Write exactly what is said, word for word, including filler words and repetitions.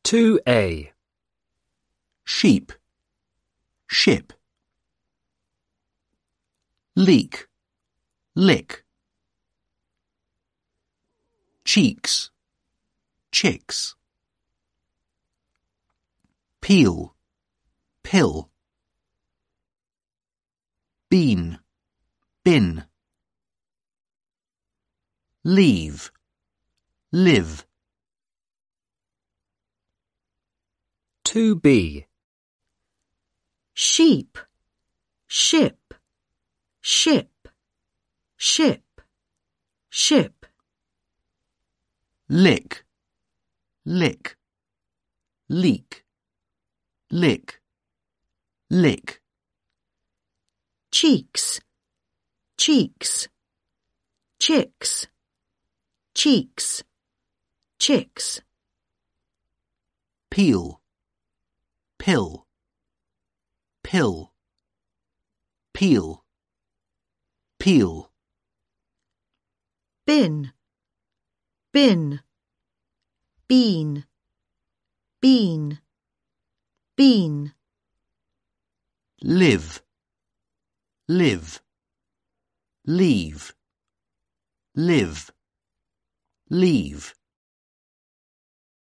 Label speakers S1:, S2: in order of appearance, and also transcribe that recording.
S1: two A.
S2: Sheep, ship. Leak, lick. Cheeks, chicks. Peel, pill. Bean, bin. Leave, live.
S1: two B.
S3: Sheep, ship, ship, ship, ship.
S2: Lick, lick. Leak, lick, lick.
S3: Cheeks, cheeks, chicks, cheeks, chicks.
S2: Peel, pill, pill. Peel, peel.
S3: Bin, bin, bean, bean, bean.
S2: Live, live. Leave, live, leave.